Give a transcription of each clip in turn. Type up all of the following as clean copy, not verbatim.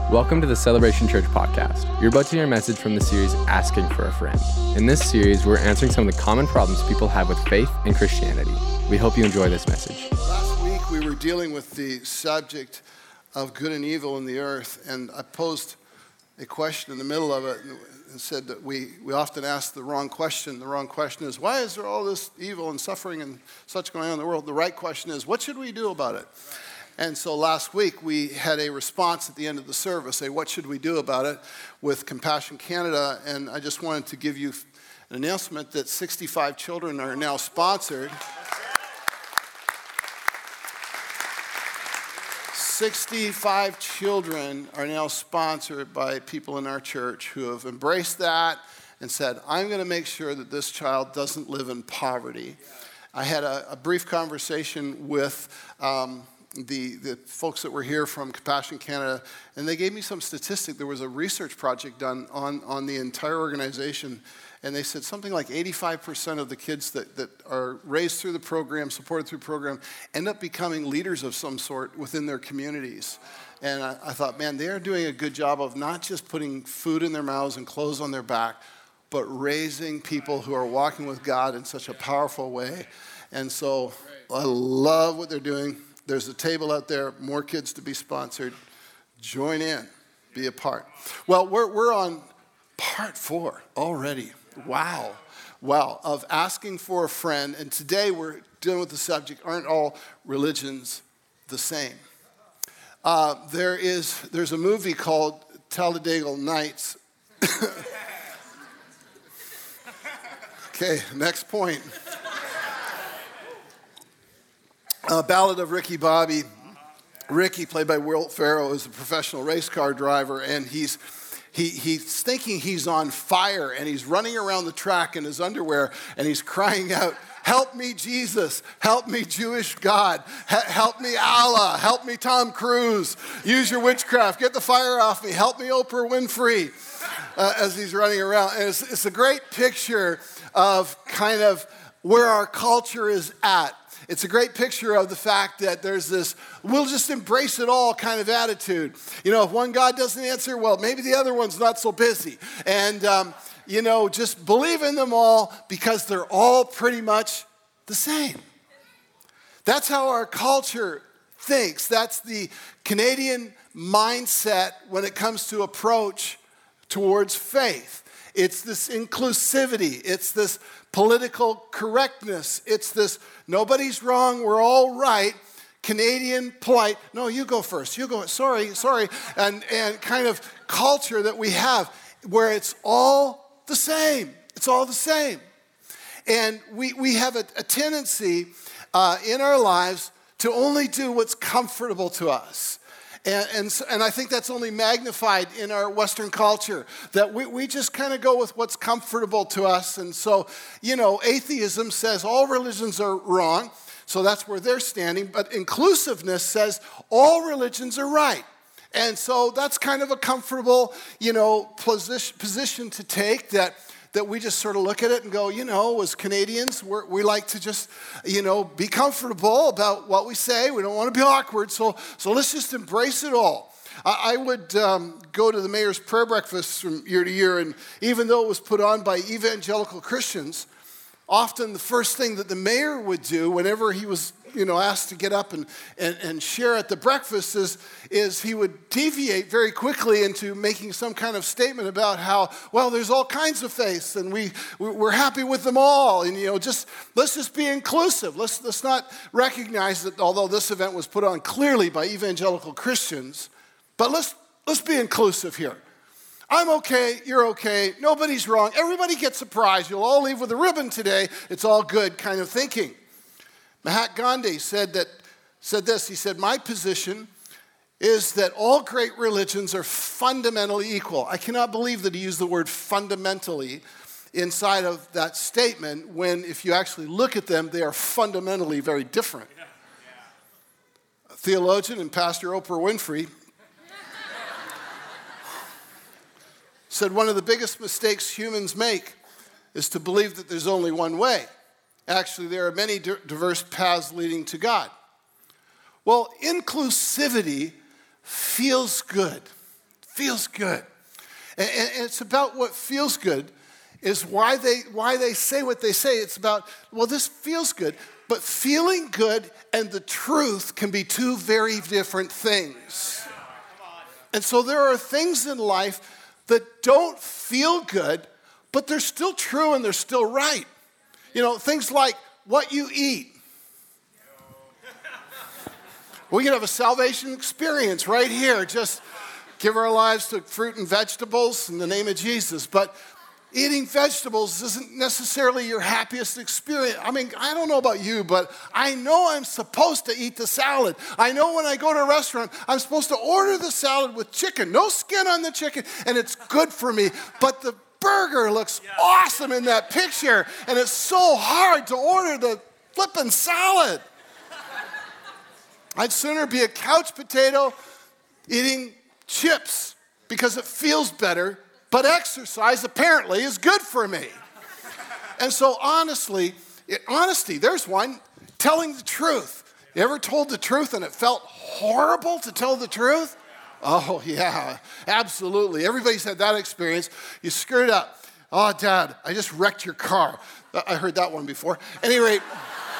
Welcome to the Celebration Church podcast. You're about to hear a message from the series Asking for a Friend. In this series, we're answering some of the common problems people have with faith and Christianity. We hope you enjoy this message. Last week, we were dealing with the subject of good and evil in the earth, and I posed a question in the middle of it and said that we often ask the wrong question. The wrong question is, why is there all this evil and suffering and such going on in the world? The right question is, what should we do about it? And so last week, we had a response at the end of the service, what should we do about it, with Compassion Canada. And I just wanted to give you an announcement that 65 children are now sponsored. 65 children are now sponsored by people in our church who have embraced that and said, I'm going to make sure that this child doesn't live in poverty. I had a brief conversation with the folks that were here from Compassion Canada, and they gave me some statistic. There was a research project done on the entire organization, and they said something like 85% of the kids that are raised through the program, supported through the program, end up becoming leaders of some sort within their communities. And I thought, man, they are doing a good job of not just putting food in their mouths and clothes on their back, but raising people who are walking with God in such a powerful way. And so I love what they're doing. There's a table out there, more kids to be sponsored. Join in, be a part. Well, we're on part 4 already. Wow, of asking for a friend. And today we're dealing with the subject, aren't all religions the same? There's a movie called Talladega Nights. Okay, next point. Ballad of Ricky Bobby. Ricky, played by Will Ferrell, is a professional race car driver, and he's thinking he's on fire, and he's running around the track in his underwear, and he's crying out, help me, Jesus. Help me, Jewish God. Help me, Allah. Help me, Tom Cruise. Use your witchcraft. Get the fire off me. Help me, Oprah Winfrey, as he's running around. And it's a great picture of kind of where our culture is at. It's a great picture of the fact that there's this, we'll just embrace it all kind of attitude. You know, if one God doesn't answer, well, maybe the other one's not so busy. And, just believe in them all because they're all pretty much the same. That's how our culture thinks. That's the Canadian mindset when it comes to approach towards faith. It's this inclusivity. It's this political correctness. It's this nobody's wrong, we're all right, Canadian polite, no, you go first, you go, sorry, and kind of culture that we have where it's all the same. It's all the same. And we have a tendency in our lives to only do what's comfortable to us. And I think that's only magnified in our Western culture, that we just kind of go with what's comfortable to us. And so, atheism says all religions are wrong, so that's where they're standing. But inclusiveness says all religions are right. And so that's kind of a comfortable, position to take, that we just sort of look at it and go, as Canadians, we like to just, be comfortable about what we say. We don't want to be awkward, so let's just embrace it all. I would go to the mayor's prayer breakfast from year to year, and even though it was put on by evangelical Christians, often the first thing that the mayor would do whenever he was, asked to get up and share at the breakfast is he would deviate very quickly into making some kind of statement about how, well, there's all kinds of faiths and we're happy with them all. And, let's just be inclusive. Let's not recognize that although this event was put on clearly by evangelical Christians, but let's be inclusive here. I'm okay, you're okay, nobody's wrong, everybody gets a prize, you'll all leave with a ribbon today, it's all good kind of thinking. Mahatma Gandhi said this, he said, my position is that all great religions are fundamentally equal. I cannot believe that he used the word fundamentally inside of that statement when if you actually look at them, they are fundamentally very different. A theologian and pastor Oprah Winfrey said one of the biggest mistakes humans make is to believe that there's only one way. Actually, there are many diverse paths leading to God. Well, inclusivity feels good. feels good. And it's about what feels good is why they say what they say. It's about, well, this feels good. But feeling good and the truth can be two very different things. And so there are things in life that don't feel good, but they're still true and they're still right. You know, things like what you eat. We can have a salvation experience right here. Just give our lives to fruit and vegetables in the name of Jesus. But eating vegetables isn't necessarily your happiest experience. I mean, I don't know about you, but I know I'm supposed to eat the salad. I know when I go to a restaurant, I'm supposed to order the salad with chicken, no skin on the chicken, and it's good for me. But the burger looks awesome in that picture, and it's so hard to order the flippin' salad. I'd sooner be a couch potato eating chips because it feels better, but exercise apparently is good for me. And so honesty, there's one, telling the truth. You ever told the truth and it felt horrible to tell the truth? Oh yeah, absolutely. Everybody's had that experience. You screwed up. Oh, Dad, I just wrecked your car. I heard that one before. At any rate,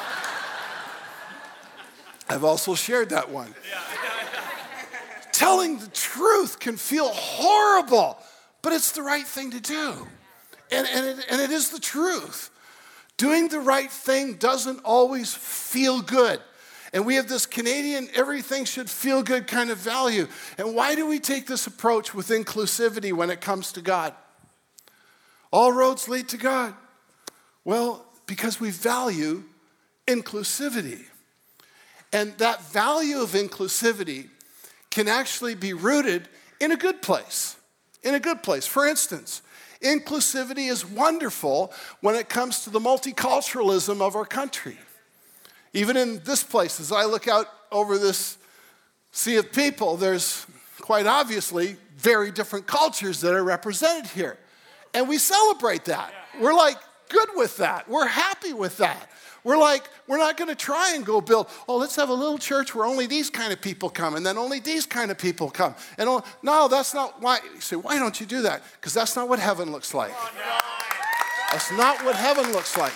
I've also shared that one. Telling the truth can feel horrible, but it's the right thing to do. And it is the truth. Doing the right thing doesn't always feel good. And we have this Canadian everything should feel good kind of value. And why do we take this approach with inclusivity when it comes to God? All roads lead to God. Well, because we value inclusivity. And that value of inclusivity can actually be rooted in a good place. In a good place. For instance, inclusivity is wonderful when it comes to the multiculturalism of our country. Even in this place, as I look out over this sea of people, there's quite obviously very different cultures that are represented here. And we celebrate that. We're like good with that. We're happy with that. We're not going to try and go build, let's have a little church where only these kind of people come and then only these kind of people come. No, that's not why. You say, why don't you do that? Because that's not what heaven looks like. That's not what heaven looks like.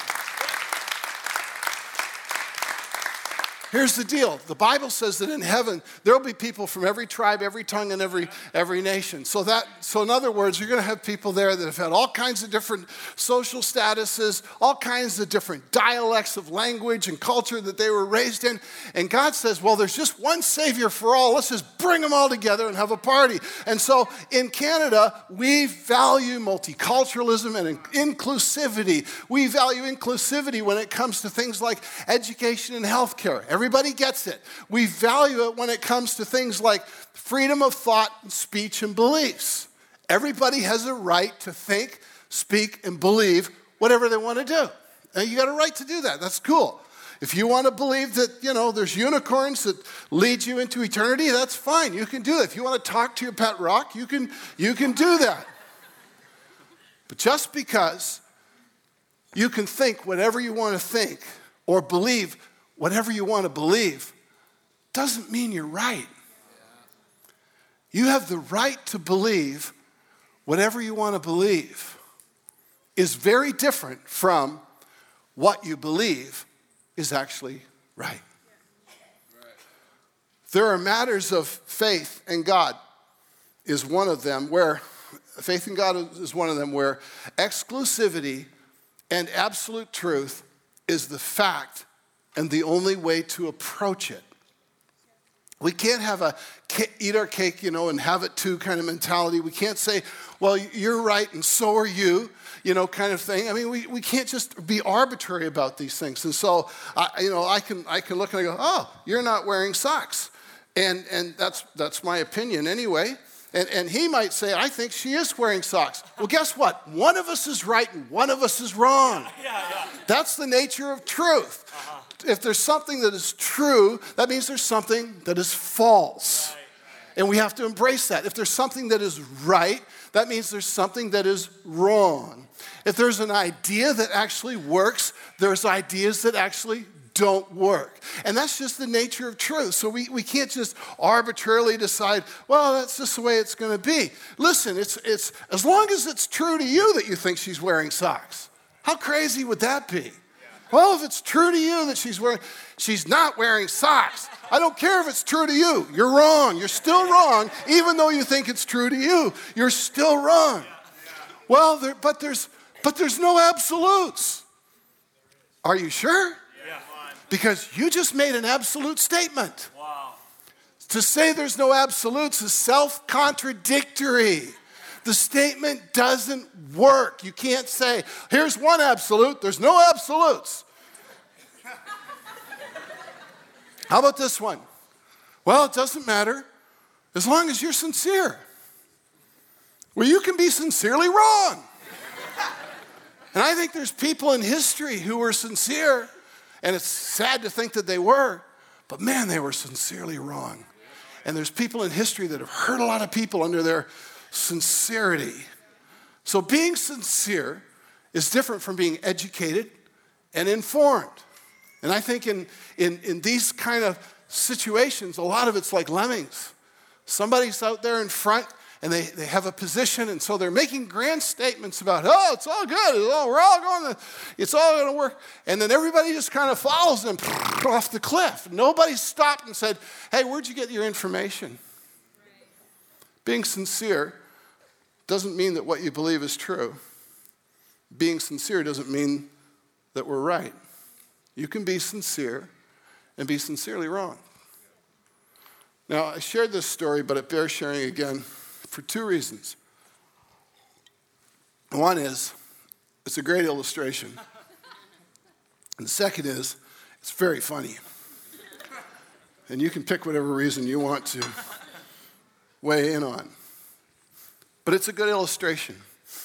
Here's the deal. The Bible says that in heaven, there will be people from every tribe, every tongue, and every nation. So in other words, you're going to have people there that have had all kinds of different social statuses, all kinds of different dialects of language and culture that they were raised in. And God says, well, there's just one Savior for all. Let's just bring them all together and have a party. And so in Canada, we value multiculturalism and inclusivity. We value inclusivity when it comes to things like education and healthcare. Everybody gets it. We value it when it comes to things like freedom of thought, and speech, and beliefs. Everybody has a right to think, speak, and believe whatever they want to do. And you got a right to do that. That's cool. If you want to believe that, there's unicorns that lead you into eternity, that's fine. You can do it. If you want to talk to your pet rock, you can do that. But just because you can think whatever you want to think or believe whatever you want to believe doesn't mean you're right. You have the right to believe whatever you want to believe is very different from what you believe is actually right. There are matters of faith in God is one of them where faith in God is one of them where exclusivity and absolute truth is the fact and the only way to approach it. We can't have eat our cake, and have it too kind of mentality. We can't say, well, you're right and so are you, kind of thing. I mean, we can't just be arbitrary about these things. And so, I can look and I go, oh, you're not wearing socks. And that's my opinion anyway. And he might say, I think she is wearing socks. Well, guess what? One of us is right and one of us is wrong. That's the nature of truth. If there's something that is true, that means there's something that is false. And we have to embrace that. If there's something that is right, that means there's something that is wrong. If there's an idea that actually works, there's ideas that actually don't work. And that's just the nature of truth. So we can't just arbitrarily decide, well, that's just the way it's going to be. Listen, it's as long as it's true to you that you think she's wearing socks. How crazy would that be? Well, if it's true to you that she's not wearing socks, I don't care if it's true to you. You're wrong. You're still wrong, even though you think it's true to you. You're still wrong. Well, but there's no absolutes. Are you sure? Because you just made an absolute statement. Wow. To say there's no absolutes is self-contradictory. The statement doesn't work. You can't say, here's one absolute, there's no absolutes. How about this one? Well, it doesn't matter as long as you're sincere. Well, you can be sincerely wrong. And I think there's people in history who were sincere, and it's sad to think that they were, but man, they were sincerely wrong. And there's people in history that have hurt a lot of people under their sincerity. So being sincere is different from being educated and informed. And I think in these kind of situations, a lot of it's like lemmings. Somebody's out there in front, and they have a position, and so they're making grand statements about, oh, it's all good, it's all going to work. And then everybody just kind of follows them off the cliff. Nobody stopped and said, hey, where'd you get your information? Being sincere doesn't mean that what you believe is true. Being sincere doesn't mean that we're right. You can be sincere and be sincerely wrong. Now, I shared this story, but it bears sharing again for two reasons. One is, it's a great illustration. And the second is, it's very funny. And you can pick whatever reason you want to weigh in on. But it's a good illustration.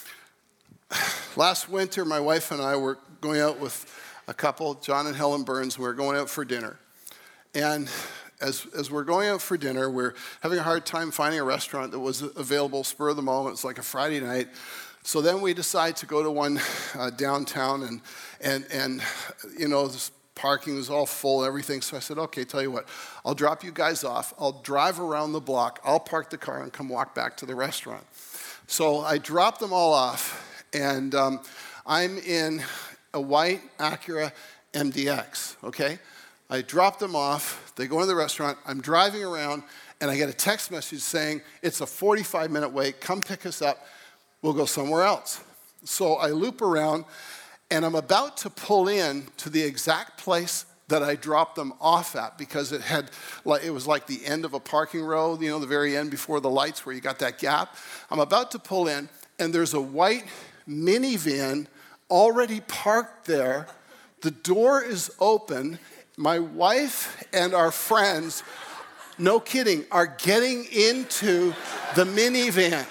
Last winter, my wife and I were going out with a couple, John and Helen Burns, we were going out for dinner. And as we're going out for dinner, we're having a hard time finding a restaurant that was available spur of the moment. It's like a Friday night. So then we decide to go to one downtown, and you know, this parking was all full and everything. So I said, okay, tell you what, I'll drop you guys off. I'll drive around the block. I'll park the car and come walk back to the restaurant. So I dropped them all off, and I'm in a white Acura MDX, okay? I drop them off, they go into the restaurant, I'm driving around, and I get a text message saying, it's a 45-minute wait, come pick us up, we'll go somewhere else. So I loop around, and I'm about to pull in to the exact place that I dropped them off at, because it was like the end of a parking row, you know, the very end before the lights where you got that gap. I'm about to pull in, and there's a white minivan already parked there. The door is open. My wife and our friends, no kidding, are getting into the minivan.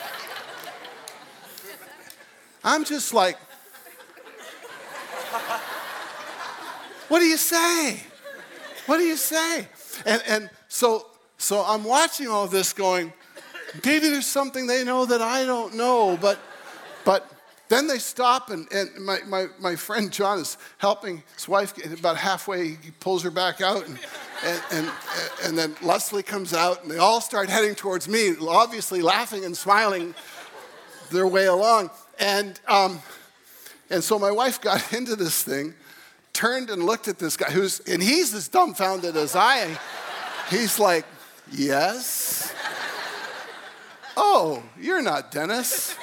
I'm just like, what do you say? What do you say? And so I'm watching all this going, maybe there's something they know that I don't know, but then they stop, and my friend John is helping his wife. About halfway, he pulls her back out, and then Leslie comes out, and they all start heading towards me, obviously laughing and smiling their way along. And so my wife got into this thing, turned and looked at this guy, and he's as dumbfounded as I am. He's like, yes? Oh, you're not Dennis.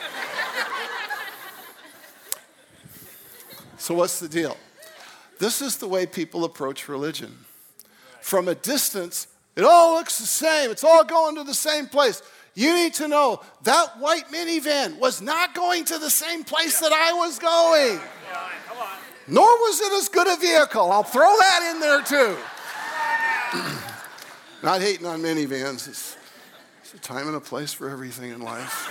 So what's the deal? This is the way people approach religion. From a distance, it all looks the same. It's all going to the same place. You need to know that white minivan was not going to the same place that I was going. Nor was it as good a vehicle. I'll throw that in there too. Not hating on minivans. It's a time and a place for everything in life.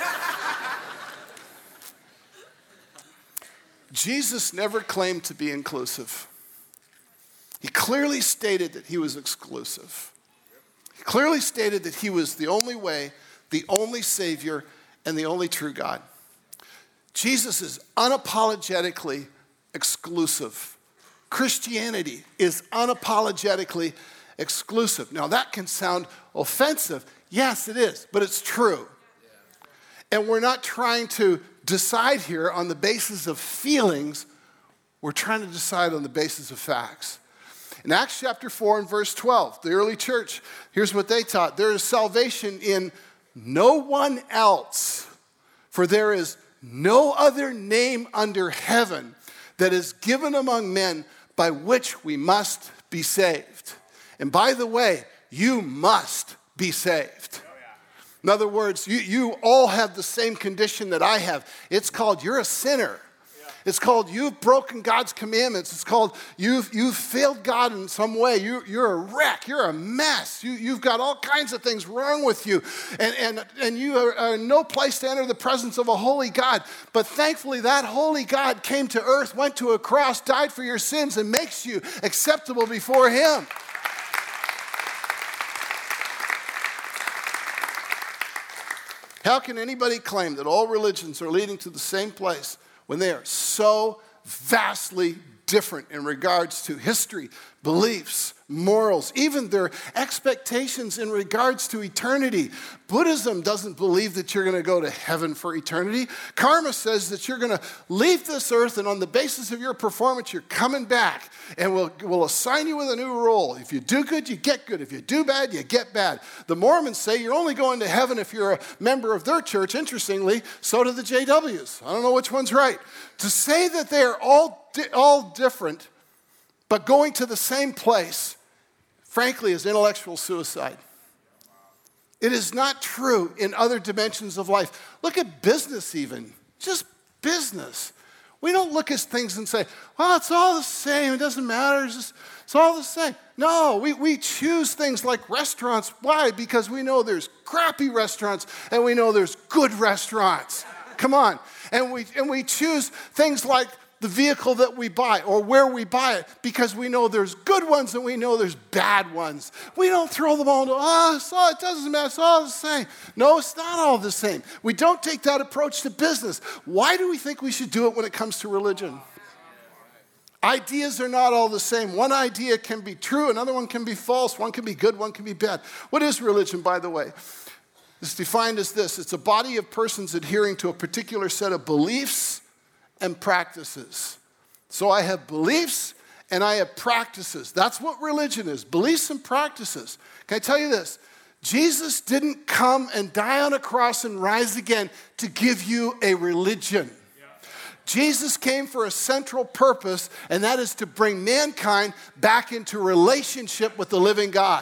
Jesus never claimed to be inclusive. He clearly stated that he was exclusive. He clearly stated that he was the only way, the only Savior, and the only true God. Jesus is unapologetically exclusive Christianity is unapologetically exclusive. Now, that can sound offensive. Yes, it is, but it's true. And we're not trying to decide here on the basis of feelings. We're trying to decide on the basis of facts. In Acts chapter 4 and verse 12, the early church, here's what they taught. There is salvation in no one else, for there is no other name under heaven that is given among men by which we must be saved. And by the way, you must be saved. In other words, you all have the same condition that I have. It's called you're a sinner. It's called you've broken God's commandments. It's called you've failed God in some way. You're a wreck. You're a mess. You've got all kinds of things wrong with you. And you are in no place to enter the presence of a holy God. But thankfully, that holy God came to earth, went to a cross, died for your sins, and makes you acceptable before him. How can anybody claim that all religions are leading to the same place when they are so vastly different in regards to history, beliefs, morals, even their expectations in regards to eternity? Buddhism doesn't believe that you're going to go to heaven for eternity. Karma says that you're going to leave this earth, and on the basis of your performance, you're coming back, and we'll assign you with a new role. If you do good, you get good. If you do bad, you get bad. The Mormons say you're only going to heaven if you're a member of their church. Interestingly, so do the JWs. I don't know which one's right. To say that they're all different, but going to the same place, frankly, is intellectual suicide. It is not true in other dimensions of life. Look at business even, just business. We don't look at things and say, well, it's all the same, it doesn't matter, it's all the same. No, we choose things like restaurants. Why? Because we know there's crappy restaurants and we know there's good restaurants. Come on. And we choose things like the vehicle that we buy or where we buy it because we know there's good ones and we know there's bad ones. We don't throw them all into, it doesn't matter, it's all the same. No, it's not all the same. We don't take that approach to business. Why do we think we should do it when it comes to religion? Ideas are not all the same. One idea can be true, another one can be false, one can be good, one can be bad. What is religion, by the way? It's defined as this. It's a body of persons adhering to a particular set of beliefs and practices. So I have beliefs and I have practices. That's what religion is, beliefs and practices. Can I tell you this? Jesus didn't come and die on a cross and rise again to give you a religion. Jesus came for a central purpose, and that is to bring mankind back into relationship with the living God.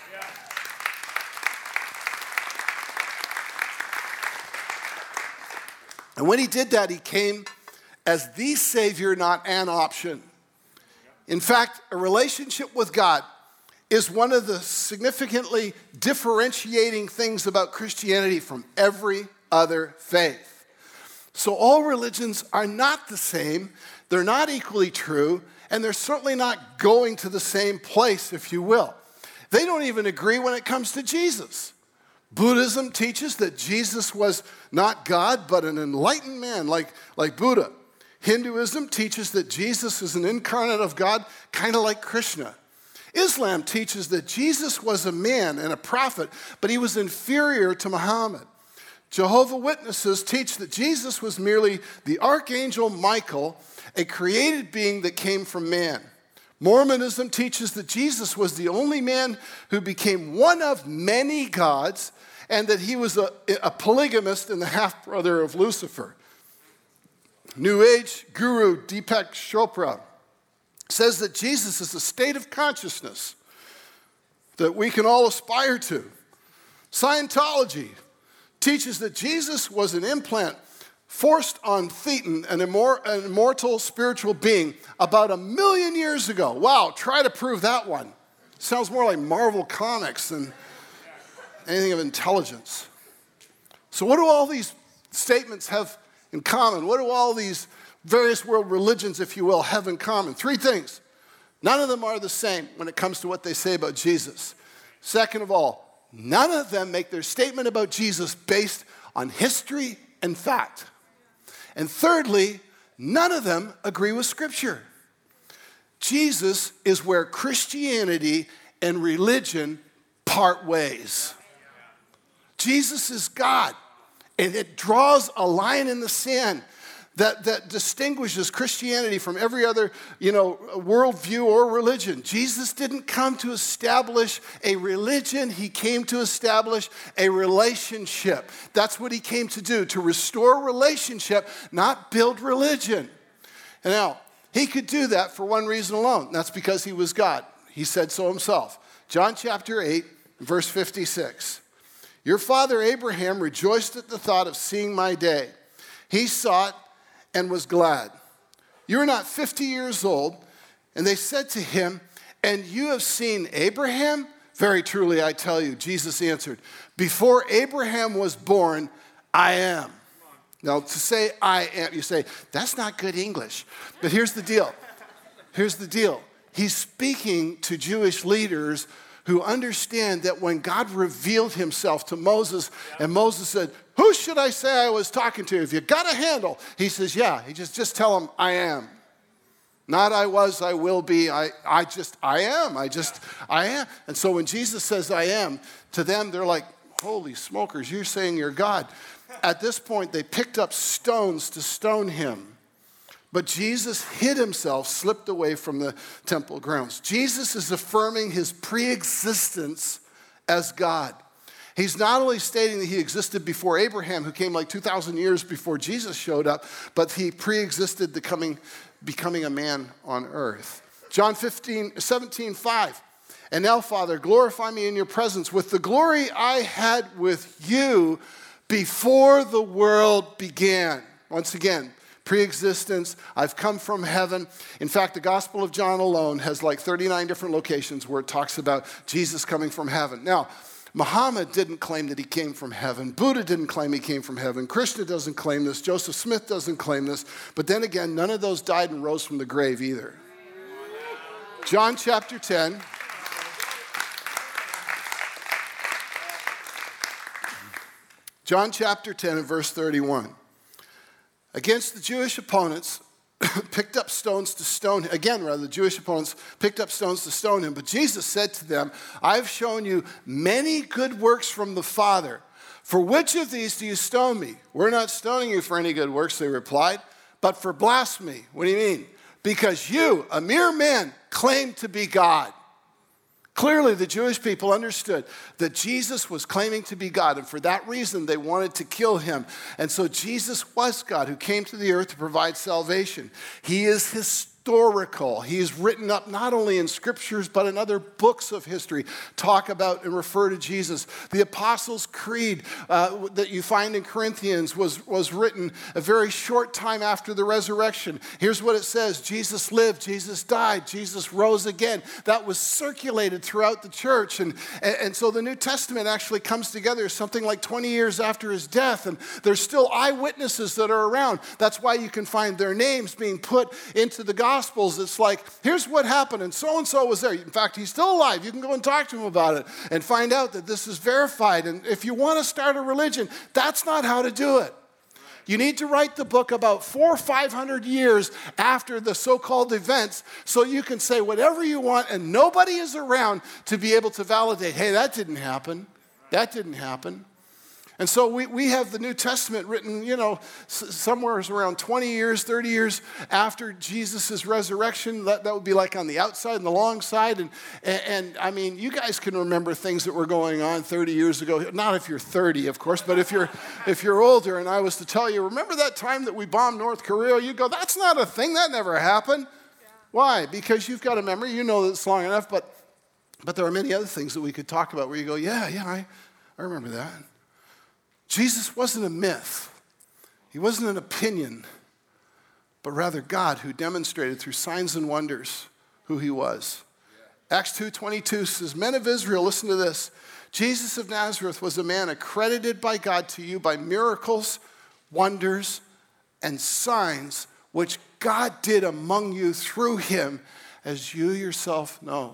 And when he did that, he came as the Savior, not an option. In fact, a relationship with God is one of the significantly differentiating things about Christianity from every other faith. So all religions are not the same, they're not equally true, and they're certainly not going to the same place, if you will. They don't even agree when it comes to Jesus. Buddhism teaches that Jesus was not God, but an enlightened man like Buddha. Hinduism teaches that Jesus is an incarnate of God, kind of like Krishna. Islam teaches that Jesus was a man and a prophet, but he was inferior to Muhammad. Jehovah's Witnesses teach that Jesus was merely the archangel Michael, a created being that came from man. Mormonism teaches that Jesus was the only man who became one of many gods, and that he was a polygamist and the half-brother of Lucifer. New Age guru Deepak Chopra says that Jesus is a state of consciousness that we can all aspire to. Scientology teaches that Jesus was an implant forced on Thetan, an immortal spiritual being, about 1 million years ago. Wow, try to prove that one. Sounds more like Marvel Comics than anything of intelligence. So what do all these statements have in common? What do all these various world religions, if you will, have in common? 3 things. None of them are the same when it comes to what they say about Jesus. Second of all, none of them make their statement about Jesus based on history and fact. And thirdly, none of them agree with Scripture. Jesus is where Christianity and religion part ways. Jesus is God, and it draws a line in the sand that distinguishes Christianity from every other, worldview or religion. Jesus didn't come to establish a religion. He came to establish a relationship. That's what he came to do, to restore relationship, not build religion. And now, he could do that for one reason alone. That's because he was God. He said so himself. John chapter 8, verse 56. Your father Abraham rejoiced at the thought of seeing my day. He saw it and was glad. You are not 50 years old. And they said to him, and you have seen Abraham? Very truly, I tell you, Jesus answered, before Abraham was born, I am. Now, to say I am, you say, that's not good English. But here's the deal. Here's the deal. He's speaking to Jewish leaders who understand that when God revealed himself to Moses, and Moses said, who should I say I was talking to? If you got a handle, he says, yeah. He just tell him, I am. Not I was, I will be, I am. I am. And so when Jesus says I am, to them, they're like, holy smokers, you're saying you're God. At this point, they picked up stones to stone him. But Jesus hid himself, slipped away from the temple grounds. Jesus is affirming his pre-existence as God. He's not only stating that he existed before Abraham, who came like 2,000 years before Jesus showed up, but he pre-existed becoming a man on earth. John 17:5. And now, Father, glorify me in your presence with the glory I had with you before the world began. Once again, pre-existence, I've come from heaven. In fact, the Gospel of John alone has like 39 different locations where it talks about Jesus coming from heaven. Now, Muhammad didn't claim that he came from heaven. Buddha didn't claim he came from heaven. Krishna doesn't claim this. Joseph Smith doesn't claim this. But then again, none of those died and rose from the grave either. John chapter 10. John chapter 10 and verse 31. Against the Jewish opponents, picked up stones to stone him. Again, rather, the Jewish opponents picked up stones to stone him. But Jesus said to them, I've shown you many good works from the Father. For which of these do you stone me? We're not stoning you for any good works, they replied, but for blasphemy. What do you mean? Because you, a mere man, claim to be God. Clearly, the Jewish people understood that Jesus was claiming to be God, and for that reason, they wanted to kill him. And so Jesus was God who came to the earth to provide salvation. He is historical. He is written up not only in scriptures, but in other books of history, talk about and refer to Jesus. The Apostles' Creed that you find in Corinthians was written a very short time after the resurrection. Here's what it says: Jesus lived, Jesus died, Jesus rose again. That was circulated throughout the church. And so the New Testament actually comes together something like 20 years after his death, and there's still eyewitnesses that are around. That's why you can find their names being put into the Gospels. It's like, here's what happened, and so was there. In fact, he's still alive. You can go and talk to him about it and find out that this is verified. And if you want to start a religion, that's not how to do it. You need to write the book about 400 or 500 years after the so-called events so you can say whatever you want and nobody is around to be able to validate, hey, that didn't happen. That didn't happen. And so we have the New Testament written, somewhere around 20 years, 30 years after Jesus' resurrection. That would be like on the outside and the long side. And I mean, you guys can remember things that were going on 30 years ago. Not if you're 30, of course, but if you're older and I was to tell you, remember that time that we bombed North Korea? You go, that's not a thing. That never happened. Yeah. Why? Because you've got a memory. You know it's long enough. But there are many other things that we could talk about where you go, I remember that. Jesus wasn't a myth. He wasn't an opinion, but rather God who demonstrated through signs and wonders who he was. Yeah. Acts 2:22 says, men of Israel, listen to this. Jesus of Nazareth was a man accredited by God to you by miracles, wonders, and signs which God did among you through him, as you yourself know.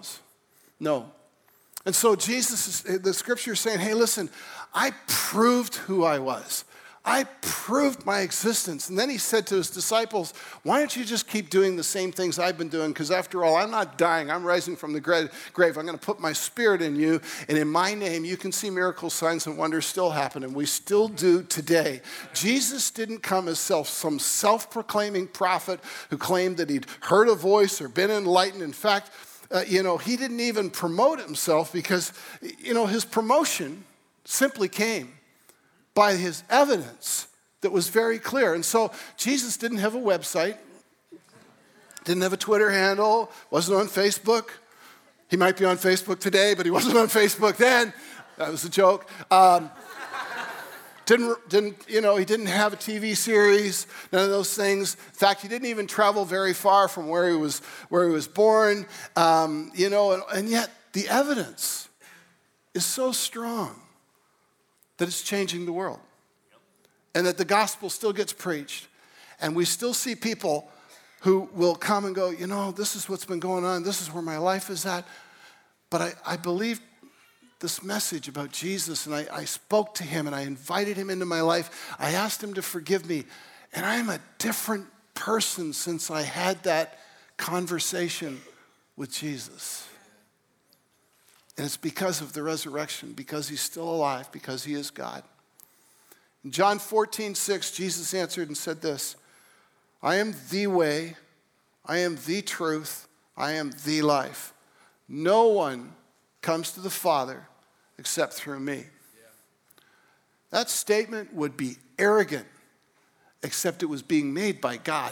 And so Jesus, the scripture is saying, hey, listen, I proved who I was. I proved my existence. And then he said to his disciples, why don't you just keep doing the same things I've been doing? Because after all, I'm not dying. I'm rising from the grave. I'm going to put my spirit in you. And in my name, you can see miracles, signs, and wonders still happen. And we still do today. Jesus didn't come as some self-proclaiming prophet who claimed that he'd heard a voice or been enlightened. In fact, he didn't even promote himself because, his promotion simply came by his evidence that was very clear. And so Jesus didn't have a website, didn't have a Twitter handle, wasn't on Facebook. He might be on Facebook today, but he wasn't on Facebook then. That was a joke. He didn't have a TV series, none of those things. In fact, he didn't even travel very far from where he was born. And yet the evidence is so strong that it's changing the world. And that the gospel still gets preached. And we still see people who will come and go, this is what's been going on. This is where my life is at. But I believe this message about Jesus, and I spoke to him, and I invited him into my life. I asked him to forgive me. And I'm a different person since I had that conversation with Jesus. And it's because of the resurrection, because he's still alive, because he is God. In John 14:6, Jesus answered and said this, I am the way, I am the truth, I am the life. No one comes to the Father except through me. That statement would be arrogant, except it was being made by God.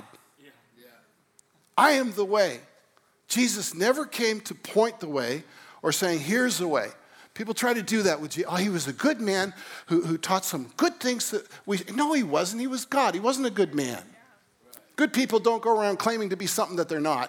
I am the way. Jesus never came to point the way or saying, here's the way. People try to do that with Jesus. Oh, he was a good man who taught some good things. No, he wasn't. He was God. He wasn't a good man. Good people don't go around claiming to be something that they're not.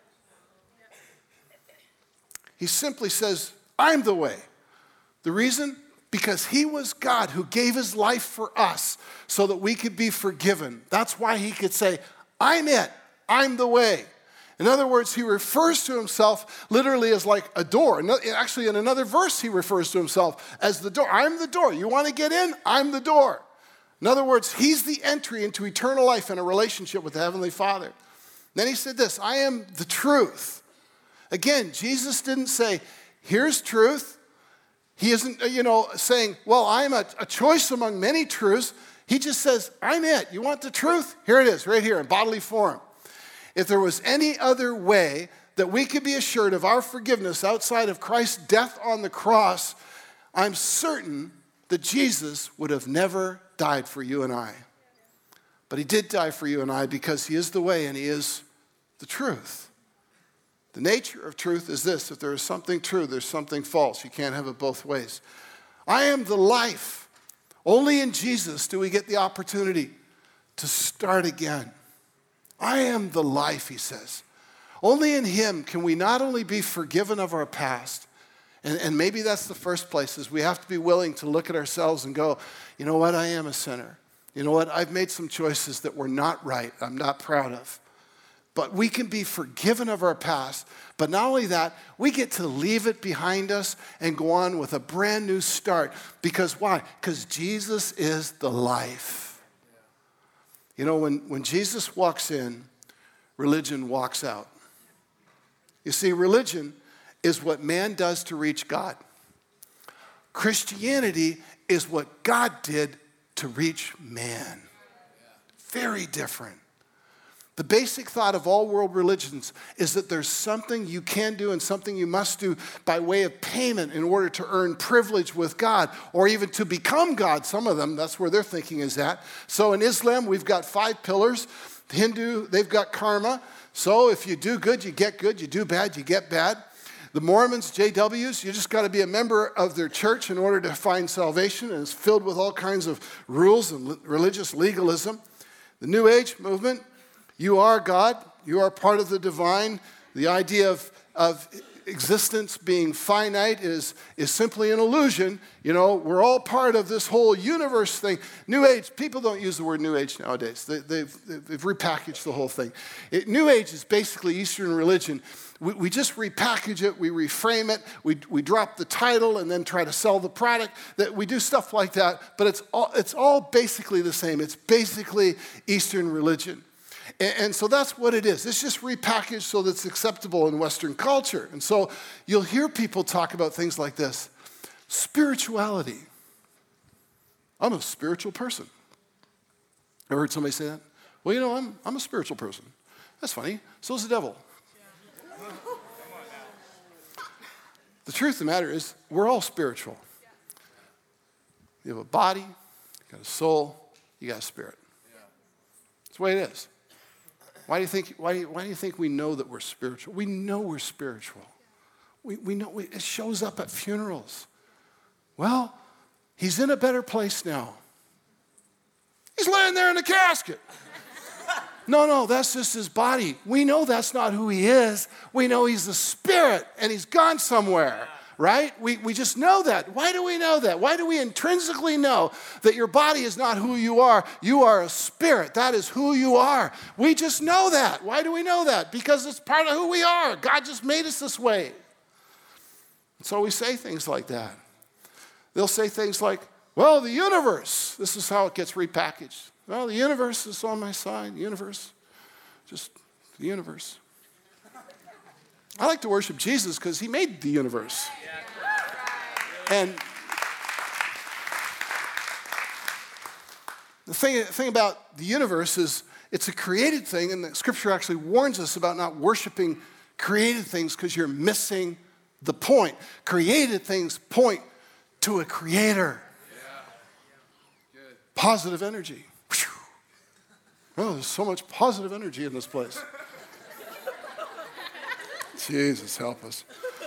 He simply says, I'm the way. The reason? Because he was God who gave his life for us so that we could be forgiven. That's why he could say, I'm it. I'm the way. In other words, he refers to himself literally as like a door. Actually, in another verse, he refers to himself as the door. I'm the door. You want to get in? I'm the door. In other words, he's the entry into eternal life and a relationship with the Heavenly Father. Then he said this, I am the truth. Again, Jesus didn't say, here's truth. He isn't, saying, well, I'm a choice among many truths. He just says, I'm it. You want the truth? Here it is, right here in bodily form. If there was any other way that we could be assured of our forgiveness outside of Christ's death on the cross, I'm certain that Jesus would have never died for you and I. But he did die for you and I because he is the way and he is the truth. The nature of truth is this: if there is something true, there's something false. You can't have it both ways. I am the life. Only in Jesus do we get the opportunity to start again. I am the life, he says. Only in him can we not only be forgiven of our past, and maybe that's the first place, is we have to be willing to look at ourselves and go, you know what, I am a sinner. You know what, I've made some choices that were not right, I'm not proud of. But we can be forgiven of our past. But not only that, we get to leave it behind us and go on with a brand new start. Because why? Because Jesus is the life. You know, when Jesus walks in, religion walks out. You see, religion is what man does to reach God. Christianity is what God did to reach man. Very different. The basic thought of all world religions is that there's something you can do and something you must do by way of payment in order to earn privilege with God or even to become God. Some of them, that's where their thinking is at. So in Islam, we've got 5 pillars. The Hindu, they've got karma. So if you do good, you get good. You do bad, you get bad. The Mormons, JWs, you just got to be a member of their church in order to find salvation, and it's filled with all kinds of rules and religious legalism. The New Age movement, you are God. You are part of the divine. The idea of existence being finite is simply an illusion. You know, we're all part of this whole universe thing. New Age, people don't use the word New Age nowadays. They've repackaged the whole thing. New Age is basically Eastern religion. We just repackage it, we reframe it, we drop the title and then try to sell the product. That we do stuff like that, but it's all basically the same. It's basically Eastern religion. And so that's what it is. It's just repackaged so that it's acceptable in Western culture. And so you'll hear people talk about things like this. Spirituality. I'm a spiritual person. Ever heard somebody say that? Well, you know, I'm a spiritual person. That's funny. So's the devil. The truth of the matter is, we're all spiritual. You have a body, you got a soul, you got a spirit. That's the way it is. Why do you think we know that we're spiritual? We know we're spiritual. We know it shows up at funerals. Well, he's in a better place now. He's laying there in a casket. No, that's just his body. We know that's not who he is. We know he's the spirit and he's gone somewhere. Right? We just know that. Why do we know that? Why do we intrinsically know that your body is not who you are? You are a spirit. That is who you are. We just know that. Why do we know that? Because it's part of who we are. God just made us this way. So we say things like that. They'll say things like, well, the universe. This is how it gets repackaged. Well, the universe is on my side. The universe. Just the universe. I like to worship Jesus because he made the universe. And the thing about the universe is it's a created thing, and the scripture actually warns us about not worshiping created things because you're missing the point. Created things point to a creator. Positive energy. Oh, there's so much positive energy in this place. Jesus, help us.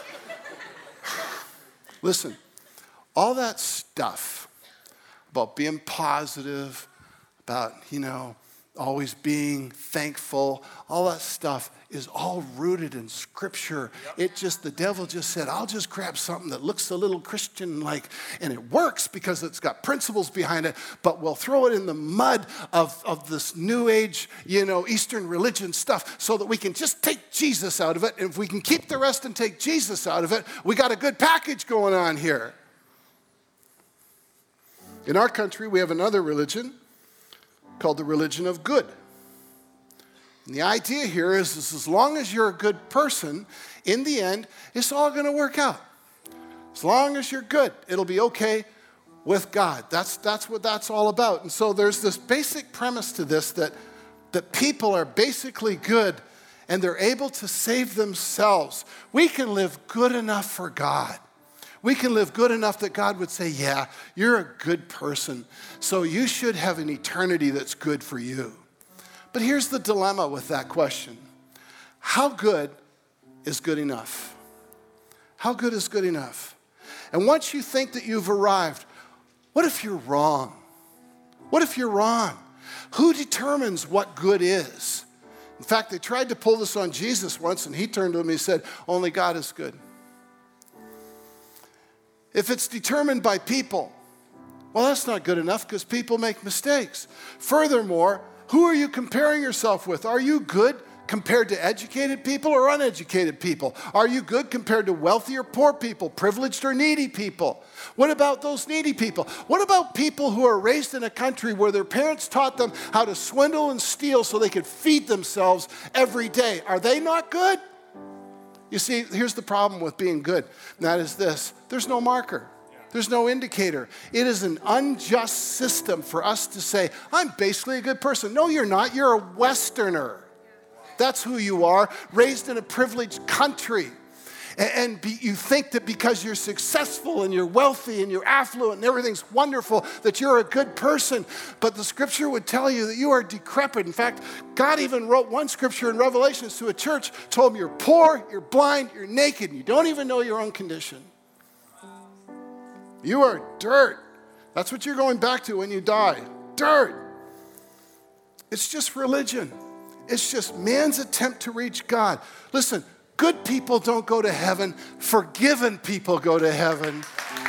Listen, all that stuff about being positive, about, always being thankful, all that stuff is all rooted in Scripture. The devil just said, I'll just grab something that looks a little Christian-like, and it works because it's got principles behind it, but we'll throw it in the mud of this New Age, Eastern religion stuff so that we can just take Jesus out of it, and if we can keep the rest and take Jesus out of it, we got a good package going on here. In our country, we have another religion called the religion of good. And the idea here is as long as you're a good person, in the end, it's all going to work out. As long as you're good, it'll be okay with God. That's what that's all about. And so there's this basic premise to this that people are basically good and they're able to save themselves. We can live good enough for God. We can live good enough that God would say, yeah, you're a good person, so you should have an eternity that's good for you. But here's the dilemma with that question. How good is good enough? How good is good enough? And once you think that you've arrived, what if you're wrong? What if you're wrong? Who determines what good is? In fact, they tried to pull this on Jesus once, and he turned to him and he said, only God is good. If it's determined by people, well, that's not good enough because people make mistakes. Furthermore, who are you comparing yourself with? Are you good compared to educated people or uneducated people? Are you good compared to wealthy or poor people, privileged or needy people? What about those needy people? What about people who are raised in a country where their parents taught them how to swindle and steal so they could feed themselves every day? Are they not good? You see, here's the problem with being good, and that is this. There's no marker. There's no indicator. It is an unjust system for us to say, I'm basically a good person. No, you're not. You're a Westerner. That's who you are, raised in a privileged country. You think that because you're successful and you're wealthy and you're affluent and everything's wonderful, that you're a good person. But the scripture would tell you that you are decrepit. In fact, God even wrote one scripture in Revelations to a church, told them you're poor, you're blind, you're naked, and you don't even know your own condition. You are dirt. That's what you're going back to when you die. Dirt. It's just religion. It's just man's attempt to reach God. Listen, Good people don't go to heaven. Forgiven people go to heaven.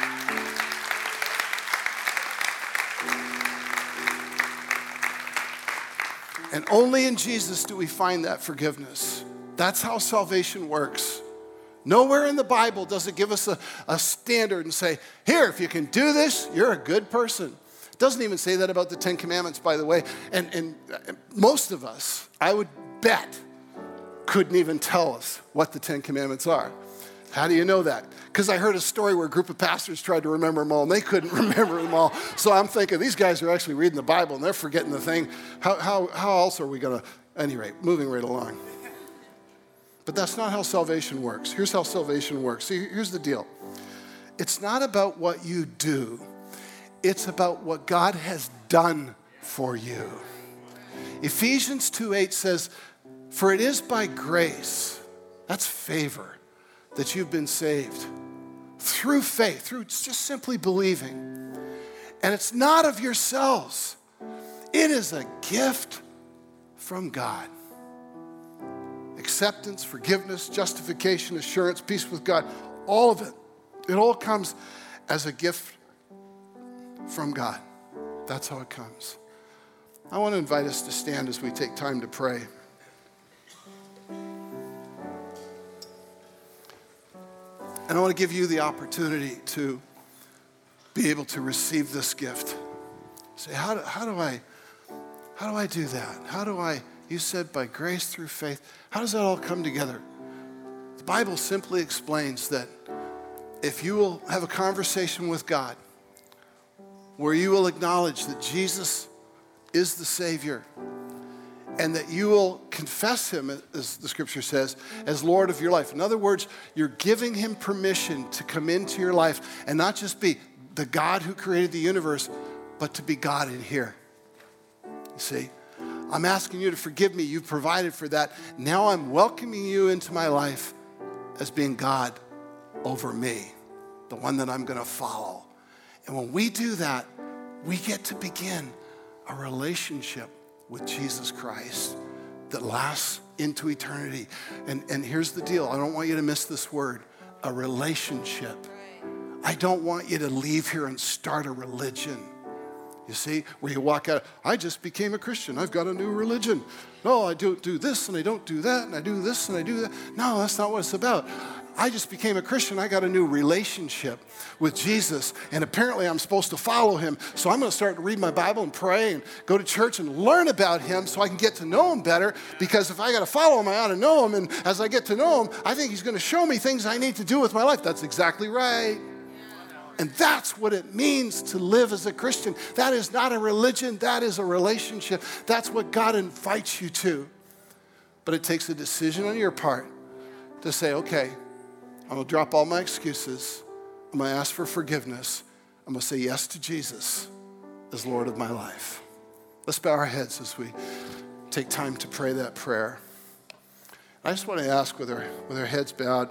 And only in Jesus do we find that forgiveness. That's how salvation works. Nowhere in the Bible does it give us a standard and say, here, if you can do this, you're a good person. It doesn't even say that about the Ten Commandments, by the way. And most of us, I would bet, couldn't even tell us what the Ten Commandments are. How do you know that? Because I heard a story where a group of pastors tried to remember them all, and they couldn't remember them all. So I'm thinking, these guys are actually reading the Bible, and they're forgetting the thing. How else are we going to, anyway, moving right along. But that's not how salvation works. Here's how salvation works. See, here's the deal. It's not about what you do. It's about what God has done for you. Ephesians 2:8 says, for it is by grace, that's favor, that you've been saved through faith, through just simply believing. And it's not of yourselves. It is a gift from God. Acceptance, forgiveness, justification, assurance, peace with God, all of it. It all comes as a gift from God. That's how it comes. I want to invite us to stand as we take time to pray. And I want to give you the opportunity to be able to receive this gift. Say, how do I do that? You said by grace through faith. How does that all come together? The Bible simply explains that if you will have a conversation with God where you will acknowledge that Jesus is the Savior and that you will confess him, as the scripture says, as Lord of your life. In other words, you're giving him permission to come into your life and not just be the God who created the universe, but to be God in here. You see? I'm asking you to forgive me. You've provided for that. Now I'm welcoming you into my life as being God over me, the one that I'm going to follow. And when we do that, we get to begin a relationship with Jesus Christ that lasts into eternity. And here's the deal. I don't want you to miss this word, a relationship. I don't want you to leave here and start a religion. You see, where you walk out, I just became a Christian. I've got a new religion. No, I don't do this and I don't do that and I do this and I do that. No, that's not what it's about. I just became a Christian. I got a new relationship with Jesus, and apparently I'm supposed to follow him. So I'm going to start to read my Bible and pray and go to church and learn about him so I can get to know him better, because if I got to follow him, I ought to know him. And as I get to know him, I think he's going to show me things I need to do with my life. That's exactly right. And that's what it means to live as a Christian. That is not a religion. That is a relationship. That's what God invites you to. But it takes a decision on your part to say, okay, I'm going to drop all my excuses. I'm going to ask for forgiveness. I'm going to say yes to Jesus as Lord of my life. Let's bow our heads as we take time to pray that prayer. I just want to ask, with our heads bowed,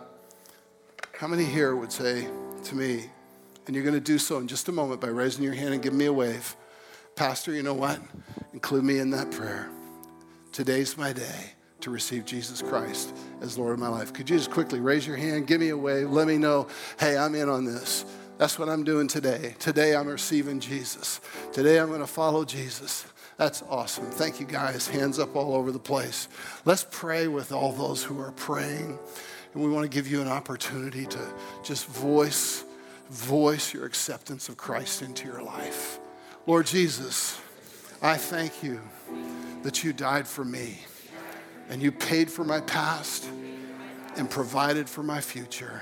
how many here would say to me, and you're going to do so in just a moment by raising your hand and giving me a wave, Pastor, you know what? Include me in that prayer. Today's my day to receive Jesus Christ as Lord of my life. Could you just quickly raise your hand, give me a wave, let me know, hey, I'm in on this. That's what I'm doing today. Today I'm receiving Jesus. Today I'm going to follow Jesus. That's awesome. Thank you, guys. Hands up all over the place. Let's pray with all those who are praying. And we want to give you an opportunity to just voice your acceptance of Christ into your life. Lord Jesus, I thank you that you died for me and you paid for my past and provided for my future.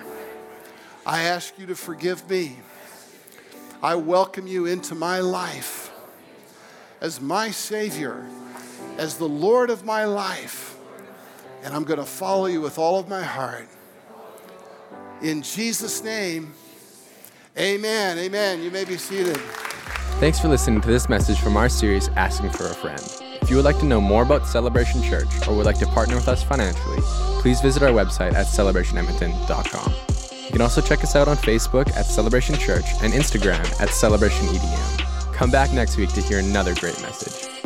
I ask you to forgive me. I welcome you into my life as my Savior, as the Lord of my life, and I'm going to follow you with all of my heart. In Jesus' name, amen, amen. You may be seated. Thanks for listening to this message from our series, Asking for a Friend. If you would like to know more about Celebration Church or would like to partner with us financially, please visit our website at celebrationedmonton.com. You can also check us out on Facebook at Celebration Church and Instagram at Celebration EDM. Come back next week to hear another great message.